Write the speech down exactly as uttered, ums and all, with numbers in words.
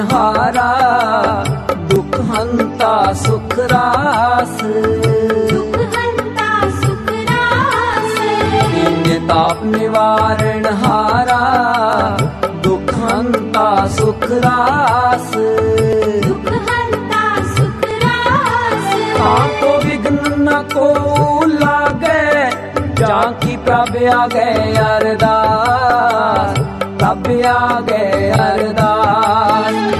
हारा दुख हंता सुख रास, दुख हंता सुख रास। दीन ताप निवारण हारा दुख हंता सुख रास, दुख हंता सुख रास। आको विघ्न न को लागे जाकी प्रभ आगे अरदास, प्रभ आगे अरदास।